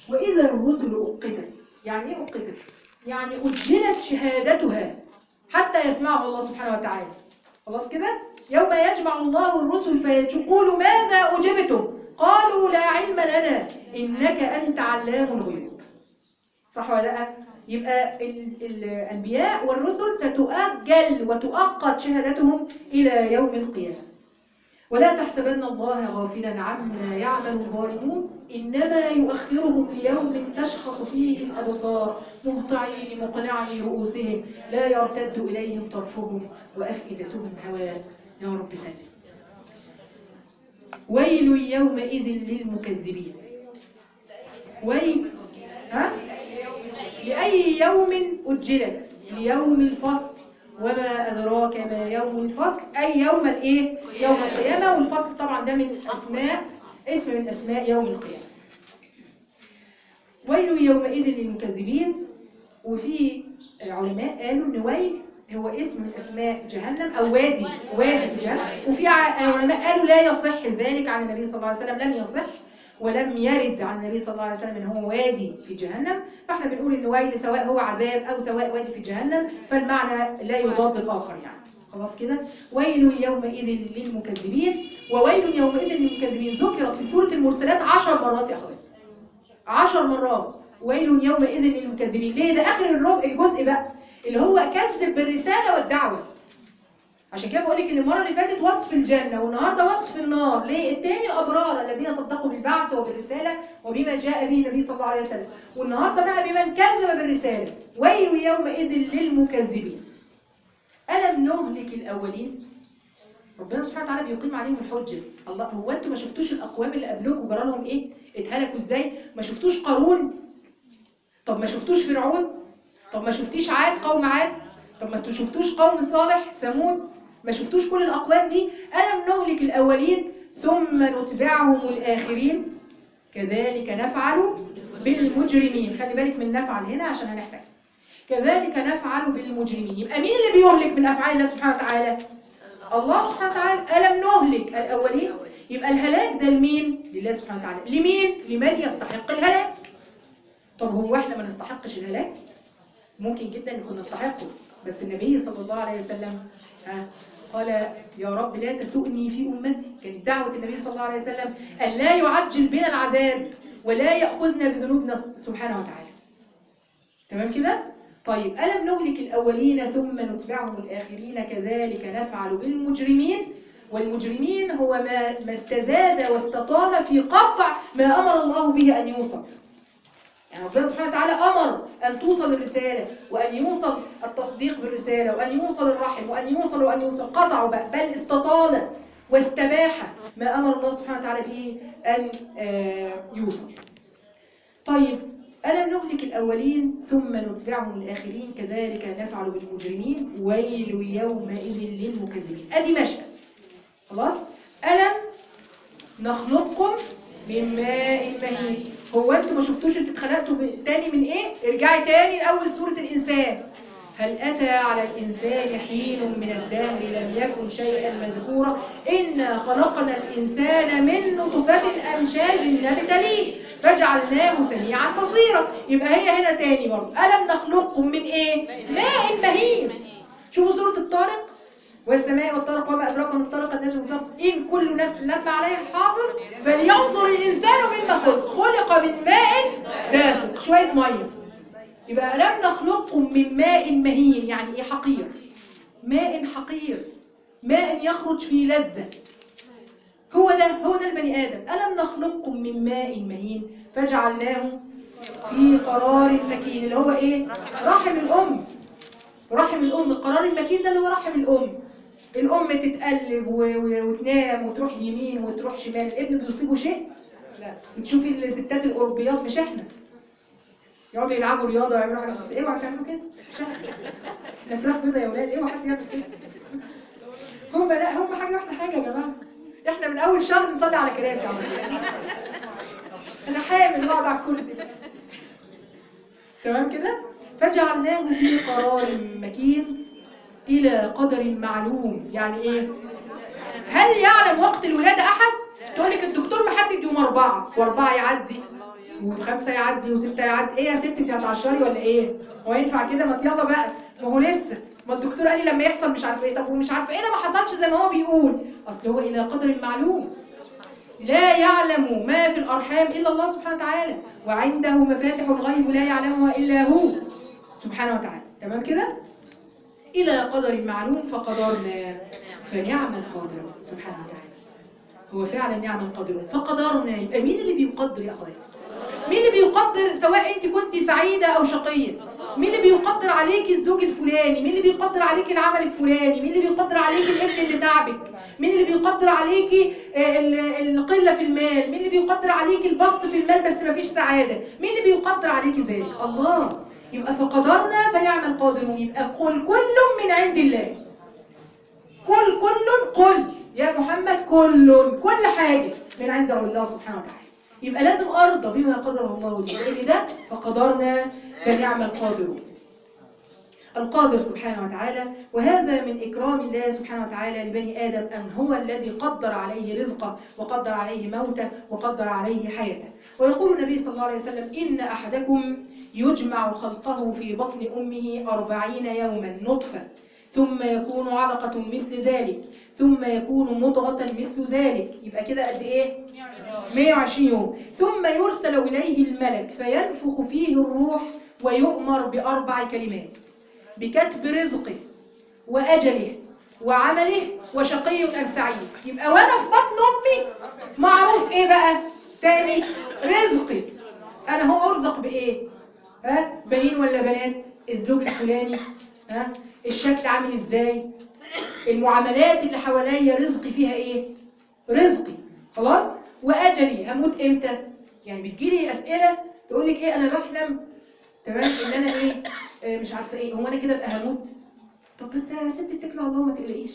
وإذا الرسل أقتت. يعني إيه أقتت؟ يعني أجلت شهادتها حتى يسمعه الله سبحانه وتعالى. خلاص كده؟ يوم يجمع الله الرسل فيقول ماذا أجبتم؟ قالوا لا علم لنا إنك أنت علام الغيوب. صح ولا لا؟ يبقى الأنبياء والرسل ستؤجل وتؤقت شهادتهم إلى يوم القيامة. ولا تحسبن الله غافلا عما يعمل الظالمون إنما يؤخرهم ليوم تشخص فيه الأبصار مهطعين مقنعي رؤوسهم لا يرتد إليهم طرفهم وأفئدتهم هواء. يا رب سلم. ويل يومئذ للمكذبين. ويل لأي يوم أجلت؟ ليوم الفصل. وما أدراك ما يوم الفصل؟ أي يوم الإيه؟ يوم القيامة. والفصل طبعا ده من اسم من أسماء يوم القيامة. ويل يومئذ للمكذبين. وفي علماء قالوا إن ويل هو اسم من أسماء جهنم أو وادي في جهنم. وفي علماء قالوا لا يصح ذلك عن النبي صلى الله عليه وسلم، لم يصح ولم يرد عن النبي صلى الله عليه وسلم ان هو وادي في جهنم. فاحنا بنقول ان ويل سواء هو عذاب او سواء وادي في جهنم، فالمعنى لا يضاد الاخر يعني. خلاص كده. ويل يومئذ للمكذبين. وويل يومئذ للمكذبين ذكرت في سورة المرسلات 10 مرات يا اخوات. 10 مرات ويل يومئذ للمكذبين. ليه؟ ده اخر الجزء بقى اللي هو كذب بالرسالة والدعوة. عشان كده بقول لك ان المره اللي فاتت وصف الجنه والنهارده وصف النار. ليه؟ التاني الابرار الذين صدقوا بالبعث وبالرساله وبما جاء به النبي صلى الله عليه وسلم، والنهارده بقى بمن كذب بالرساله. ويل يومئذ للمكذبين. الم نهلك الاولين؟ ربنا سبحانه وتعالى بيقيم عليهم الحجه. الله، هو انتوا ما شفتوش الاقوام اللي قبلكم جرى لهم ايه؟ اتهلكوا ازاي؟ ما شفتوش قارون؟ طب ما شفتوش فرعون؟ طب ما شفتيش عاد قوم عاد؟ طب ما شفتوش قوم صالح ثمود؟ ما شفتوش كل الأقوام دي؟ ألم نهلك الأولين ثم نتبعهم الآخرين كذلك نفعل بالمجرمين. خلي بالك من نفعل هنا عشان هنحتاج. كذلك نفعل بالمجرمين. يبقى مين اللي بيهلك من أفعال الله سبحانه وتعالى؟ الله سبحانه وتعالى. ألم نهلك الأولين؟ يبقى الهلاك ده لمين؟ لله سبحانه وتعالى. لمين؟ لمن يستحق الهلاك. طب هو احنا ما نستحقش الهلاك؟ ممكن جدا نكون نستحقه، بس النبي صلى الله عليه وسلم قال يا رب لا تسؤني في أمتي. كانت دعوة النبي صلى الله عليه وسلم أن لا يعجل بنا العذاب ولا يأخذنا بذنوبنا سبحانه وتعالى. تمام كده؟ طيب ألم نهلك الأولين ثم نتبعهم الآخرين كذلك نفعل بالمجرمين. والمجرمين هو ما استزاد واستطال في قطع ما أمر الله به أن يوصل. يعني ربنا سبحانه وتعالى أمر أن توصل الرسالة وأن يوصل التصديق بالرسالة وأن يوصل الرحم وأن يوصل قطعوا بقى، بل استطال واستباح ما أمر الله سبحانه وتعالى به أن يوصل. طيب ألم نهلك الأولين ثم نتبعهم الآخرين كذلك نفعل بالمجرمين ويل يومئذ للمكذبين. أدي مشهد. خلاص. ألم نخلقكم من ماء مهين. هو انتوا ما شفتوش انتوا اتخلقتوا تاني من ايه؟ ارجعي تاني لاول سورة الانسان. هل اتى على الانسان حين من الدهر لم يكن شيئا مذكورا انا خلقنا الانسان من نطفة امشاج نبتليه فجعلناه سميعا بصيرا. يبقى هي هنا تاني برضه. الم نخلقكم من ايه؟ ماء مهين. شوفوا سورة الطارق والسماء والطارق وما أدراك ما الطارق النجم الثاقب إن كل نفس لما عليها حافظ فلينظر الإنسان مما خلق من ماء دافق. شوية مية. يبقى لم نخلقكم من ماء مهين. يعني إيه؟ حقير. ماء حقير، ماء يخرج في لذة. هو ده البني آدم. ألم نخلقكم من ماء مهين فجعلناه في قرار مكين اللي هو إيه؟ رحم الأم. رحم الأم. القرار المكين ده اللي هو رحم الأم. الأم تتقلب وتنام وتروح يمين وتروح شمال. الابن بيصيبه شيء؟ لا. بتشوفي الستات الأوروبيات مش احنا يقعدوا يلعبوا رياضة ويعملوا حاجة، بس اوعوا تعملوا كده. احنا فراخ بيضة يا ولاد، اوعوا حد يعمل كده. هم حاجة واحدة حاجة يا جماعة. احنا من أول شهر نصلي على كراسي على طول. أنا حامل واقعد على الكرسي. تمام كده؟ فجعلناه في قرار مكين إلى قدر معلوم. يعني إيه؟ هل يعلم وقت الولادة أحد؟ تقول لك الدكتور محدد يوم 4 و4 يعدي و5 يعدي و6 يعدي. ايه يا ست انت هتعشري ولا ايه؟ هو ينفع كده؟ ما يلا بقى، ما هو لسه، ما الدكتور قال لي لما يحصل مش عارف ايه. طب ومش عارف ايه ده ما حصلش زي ما هو بيقول، اصل هو الى قدر معلوم. لا يعلم ما في الارحام الا الله سبحانه وتعالى، وعنده مفاتح الغيب لا يعلمها الا هو سبحانه وتعالى. تمام كده؟ الى قدر معلوم فقدرنا فنعم القادر سبحانه وتعالى. هو فعلا نعم القادر فقدرنا. يبقى مين اللي بيقدر يا اخوات؟ مين اللي بيقدر؟ سواء انت كنت سعيده او شقيه، مين اللي بيقدر عليك الزوج الفلاني؟ مين اللي بيقدر عليك العمل الفلاني؟ مين اللي بيقدر عليك الابن اللي تعبك؟ مين اللي بيقدر عليك القله في المال؟ مين اللي بيقدر عليك البسط في المال بس ما فيش سعاده؟ مين اللي بيقدر عليك ذلك؟ الله. يبقى فقدرنا فنعم القادرون. يبقى قل كل من عند الله. قل يا محمد كل حاجه من عند الله سبحانه وتعالى. يبقى لازم ارضى بما قدر الله لي، لان ده فقدرنا فنعم القادرون. القادر سبحانه وتعالى. وهذا من إكرام الله سبحانه وتعالى لبني آدم، أن هو الذي قدر عليه رزقه وقدر عليه موته وقدر عليه حياته. ويقول النبي صلى الله عليه وسلم: إن أحدكم يجمع خلقه في بطن أمه 40 يوما نطفة، ثم يكون علقة مثل ذلك، ثم يكون مضغة مثل ذلك. يبقى كده قد إيه؟ 120 يوم. ثم يرسل إليه الملك فينفخ فيه الروح ويؤمر ب4 كلمات: بكتب رزقه وأجله وعمله وشقي أم سعيد. يبقى وأنا في بطن أمي معروف إيه بقى؟ تاني، رزقي، أنا هو أرزق بإيه؟ بنين ولا بنات؟ الزوج الفلاني، الشكل عامل إزاي؟ المعاملات اللي حواليا رزقي فيها إيه؟ رزقي خلاص. وأجلي، هموت إمتى؟ يعني بتجيلي أسئلة تقول لك إيه؟ أنا بحلم تمام ان انا ايه مش عارفه ايه، هو انا كده ابقى هموت؟ طب بس يا ست اتكلي على الله ما تقلقيش،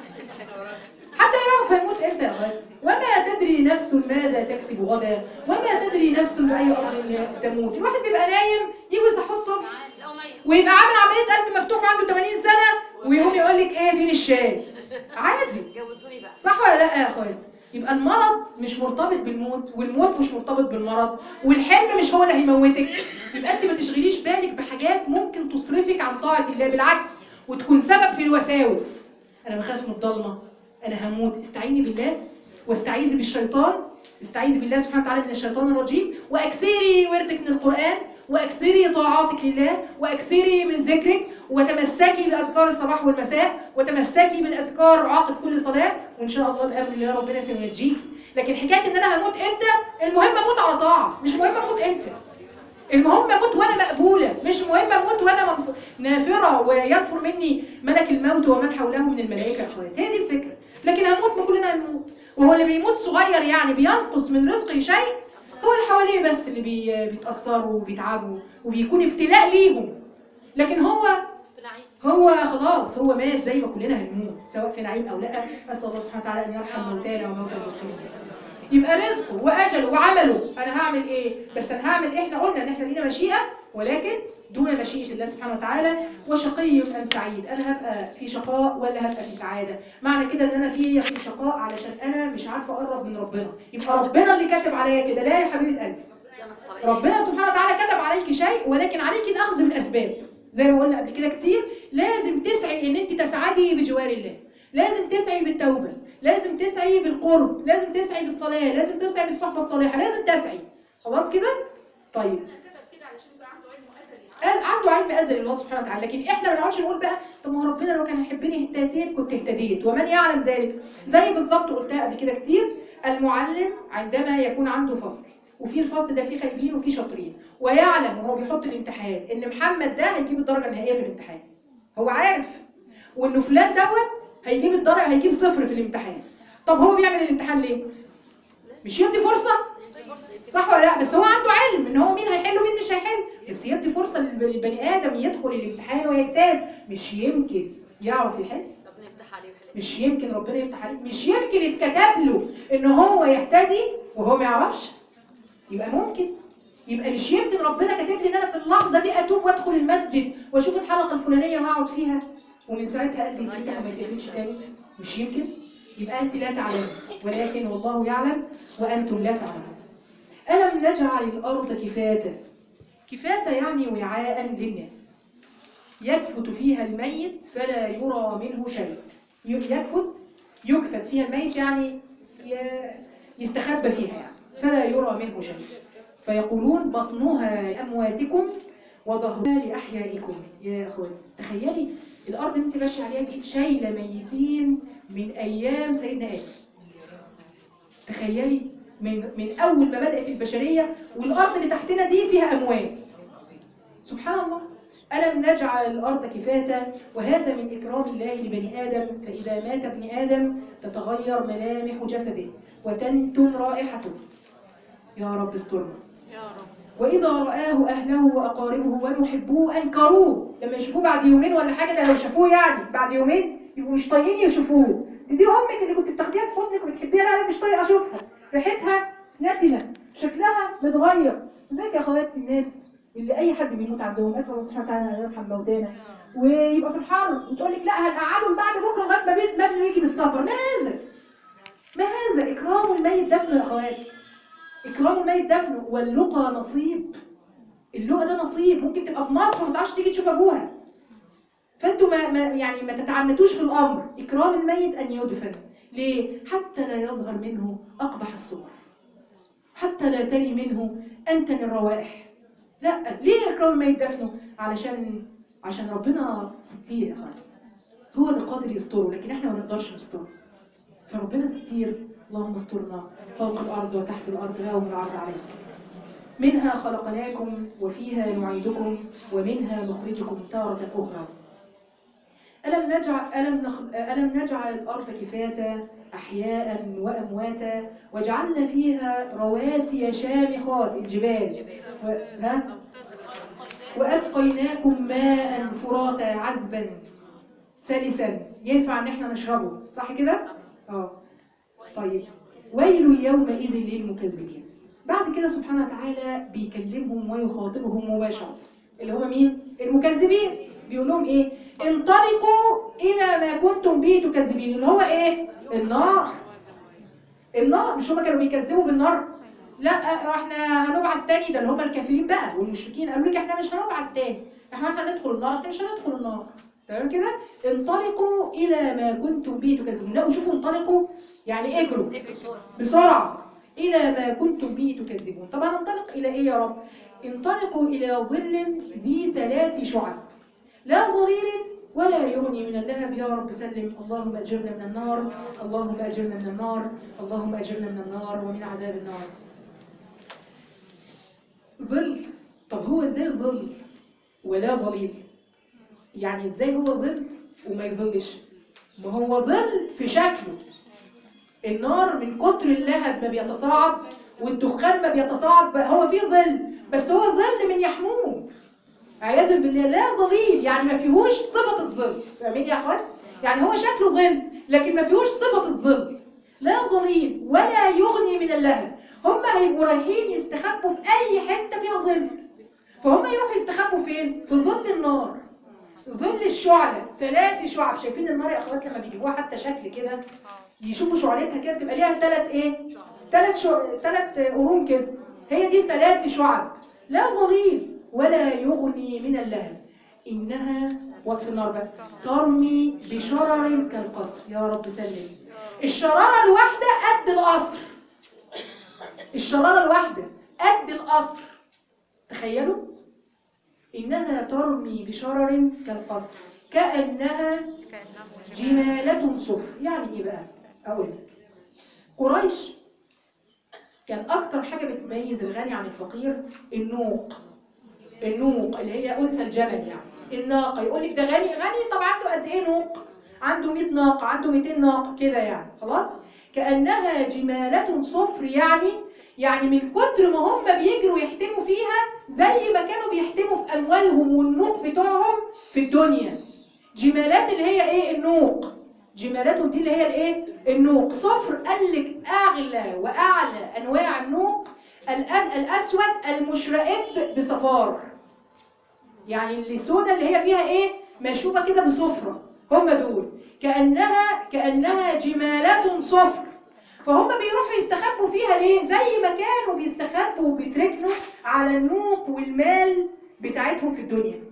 حتى يعرف هيموت امتى يا غالي. وما تدري نفس ماذا تكسب غدا، وما تدري نفس باي ارض تموت. الواحد بيبقى نايم يجي يصحى الصبح ويبقى عامل عمليه قلب مفتوح وعنده 80 سنه ويقوم يقول لك ايه فين الشاي؟ عادي، صح ولا لا يا اخوات؟ يبقى المرض مش مرتبط بالموت، والموت مش مرتبط بالمرض، والحلم مش هو اللي هيموتك. يبقى انت ما تشغليش بالك بحاجات ممكن تصرفك عن طاعه الله، بالعكس وتكون سبب في الوساوس. انا بخاف من الضلمه، انا هموت. استعيني بالله واستعيذي بالشيطان، استعيذي بالله سبحانه وتعالى من الشيطان الرجيم، واكثري وردك من القرآن، واكثري طاعاتك لله، واكثري من ذكرك، وتمسكي باذكار الصباح والمساء، وتمسكي بالاذكار عقب كل صلاه، وان شاء الله بامر الله ربنا سينجيك. لكن حكايه ان انا هموت امتى، المهم اموت على طاعه، مش مهم اموت امتى. المهم اموت وانا مقبوله، مش مهم اموت وانا نافره وينفر مني ملك الموت ومن حوله من الملائكه. اخوات هي دي الفكره. لكن هموت، ما كلنا هنموت. وهو اللي بيموت صغير يعني بينقص من رزقه شيء؟ هو اللي حواليه بس اللي بيتاثروا وبيتعبوا وبيكون ابتلاء ليهم. لكن هو خلاص هو مات زي ما كلنا هنموت، سواء في نعيم او لا. اسال الله سبحانه وتعالى ان يرحم موتانا وموتى المسلمين. يبقى رزقه واجله وعمله، انا هعمل ايه؟ بس انا هعمل ايه؟ احنا قلنا ان احنا لينا مشيئه، ولكن دون مشيئه الله سبحانه وتعالى. وشقي ام سعيد، انا هبقى في شقاء ولا هبقى في سعاده؟ معنى كده ان انا في شقاء علشان انا مش عارفه اقرب من ربنا، يبقى ربنا اللي كاتب عليا كده. لا يا حبيبه قلبي، ربنا سبحانه وتعالى كتب عليك شيء، ولكن عليك الاخذ بالاسباب. زي ما قلنا قبل كده كتير، لازم تسعي ان انت تسعدي بجوار الله، لازم تسعي بالتوبه، لازم تسعي بالقرب، لازم تسعي بالصلاه، لازم تسعي بالصحبه الصالحه، لازم تسعي. خلاص كده؟ طيب عنده علم ازلي الله سبحانه وتعالى. لكن احنا ما نقعدش نقول بقى طب ما هو ربنا لو كان هيحبني اهتديت كنت اهتديت، ومن يعلم ذلك. زي بالظبط قلتها قبل كده كتير، المعلم عندما يكون عنده فصل، وفي الفصل ده فيه خايبين وفيه شاطرين، ويعلم وهو بيحط الامتحان ان محمد ده هيجيب الدرجه النهائيه في الامتحان، هو عارف، وانه فلان دوت هيجيب الدرجه، هيجيب 0 في الامتحان. طب هو بيعمل الامتحان ليه؟ مش يدي فرصه؟ صح ولا لا؟ بس هو عنده علم ان هو مين هيحل ومين مش هيحل، بس يدي فرصه للبني ادم يدخل الامتحان ويجتاز. مش يمكن يعرف يحل؟ مش يمكن ربنا يفتح عليه؟ مش يمكن يتكتب له ان هو يهتدي وهو ما يعرفش؟ يبقى ممكن. يبقى مش يمكن ربنا كاتب لي ان انا في اللحظه دي اتوب وادخل المسجد واشوف الحلقه الفلانيه واقعد فيها ومن ساعتها قلبي يتفتح وما يتقفلش تاني؟ مش يمكن. يبقى انت لا تعلمي، ولكن والله يعلم وانتم لا تعلمون. ألم نجعل الأرض كفاتا. كفاتا يعني وعاء للناس يكفت فيها الميت فلا يرى منه شيء. يكفت فيها الميت يعني يستخبى فيها يعني فلا يرى منه شيء. فيقولون بطنها لأمواتكم وظهرها لأحيائكم. يا أخوان تخيلي الأرض اللي انت ماشيه عليها دي شايلة ميتين من أيام سيدنا آدم. تخيلي من أول ما بدأت البشرية والأرض اللي تحتنا دي فيها أموات. سبحان الله. ألم نجعل الأرض كفاتا. وهذا من إكرام الله لبني آدم. فإذا مات ابن آدم تتغير ملامح جسده وتنتن رائحته. يا رب استرنا. وإذا رآه أهله وأقاربه ويحبوه أنكروه. لما يشوفوه بعد يومين ولا حاجة، ده لو شافوه يعني بعد يومين يبقوا مش طايقين يشوفوه. دي أمك اللي كنت بتاخديها في حضنك وبتحبيها، لا أنا مش طايقة أشوفها، ريحتها نتنة، شكلها متغير. ازيك يا أخواتي الناس اللي أي حد بيموت عندهم، أسأل الله سبحانه وتعالى أن يرحم موتانا، ويبقى في الحر وتقول لك لا هنقعدهم بعد بكرة لغاية ما ابنه يجي بالسفر. ما هذا؟ ما هذا؟ إكرام الميت دفنه يا أخواتي. إكرام الميت دفنه. واللقى نصيب. اللقى ده نصيب. ممكن تبقى في مصر وما تعرفش تيجي تشوف ابوها. فانتوا ما تتعنتوش في الامر. اكرام الميت ان يدفن. ليه؟ حتى لا يظهر منه اقبح الصور، حتى لا تلي منه انتن الروائح. لا، ليه اكرام الميت دفنه؟ عشان ربنا ستير يا خالد. هو اللي قادر يستره، لكن احنا ما نقدرش نستره. فربنا ستير. اللهم استرنا فوق الارض وتحت الارض يوم العرض عليك. منها خلقناكم وفيها نعيدكم ومنها نخرجكم تارة أخرى. ألم نجعل الأرض كفاتا أحياء وأمواتا وجعلنا فيها رواسي شامخات الجبال وأسقيناكم ماء فراتا عذبا سلسا ينفع ان احنا نشربه، صح كده؟ طيب. ويل يومئذ للمكذبين. بعد كده سبحانه وتعالى بيكلمهم ويخاطبهم مباشرة. اللي هم مين؟ المكذبين. بيقول لهم ايه؟ انطلقوا الى ما كنتم به تكذبين. اللي هو ايه؟ النار. النار. مش هم كانوا بيكذبوا بالنار؟ لا احنا هنبعث تاني. ده اللي هم الكافرين بقى والمشركين قالوا لك احنا مش هنبعث تاني، احنا هندخل النار. انت مش هندخل النار. تمام كده؟ انطلقوا الى ما كنتم به تكذبون. لا وشوفوا انطلقوا يعني اجروا بسرعه الى ما كنتم به تكذبون. طبعا انطلق الى ايه يا رب؟ انطلقوا الى ظل ذي 3 شعب لا ظليل ولا يغني من اللهب. يا رب سلم. اللهم اجرنا من النار، اللهم اجرنا من النار، اللهم اجرنا من النار ومن عذاب النار. ظل. طب هو ازاي ظل ولا ظليل؟ يعني ازاي هو ظل وما يظلش؟ ما هو ظل في شكله. النار من كتر اللهب ما بيتصاعد والدخان ما بيتصاعد، هو فيه ظل، بس هو ظل من يحموه عياذا بالله. لا ظليل يعني ما فيهوش صفة الظل. فاهمين يا اخوات؟ يعني هو شكله ظل لكن ما فيهوش صفة الظل. لا ظليل ولا يغني من اللهب. هم هيبقوا رايحين يستخبوا في اي حتة فيها ظل، فهم يروحوا يستخبوا فين؟ في ظل النار. ظل الشعلة 3 شعب. شايفين النار يا اخوات لما بيجيبوها حتى شكل كده يشوفوا شعلتها كده بتبقى ليها 3 ايه؟ 3 قرون كده. هي دي 3 شعب. لا ظليل ولا يغني من اللهب. انها وصف النار بقى ترمي بشرر كالقصر. يا رب سلم. الشرارة الواحدة قد القصر. الشرارة الواحدة قد القصر. تخيلوا. إنها ترمي بشرر كالقصر كأنها جمالة صفر. يعني إيه بقى؟ أقول لك. قريش كان أكتر حاجة بتميز الغني عن الفقير النوق. النوق اللي هي أنثى الجمل يعني. الناقة. يقول لك ده غني غني. طب عنده قد إيه نوق؟ عنده 100 ناقة، عنده 200 ناقة كده يعني. خلاص؟ كأنها جمالة صفر. يعني من كتر ما هم بيجروا يحتموا فيها زي ما كانوا بيحتموا في أموالهم والنوق بتوعهم في الدنيا. جمالات اللي هي إيه؟ النوق. جمالات دي اللي هي الإيه؟ النوق. صفر. قال لك أغلى وأعلى أنواع النوق الأسود المشرئب بصفار. يعني اللي سودة اللي هي فيها إيه؟ مشوبة كده بصفرة. هم دول. كأنها جمالات صفر فهم بيروحوا يستخبوا فيها ليه؟ زي ما كانوا بيستخبوا وبيتركنوا على النوق والمال بتاعتهم في الدنيا.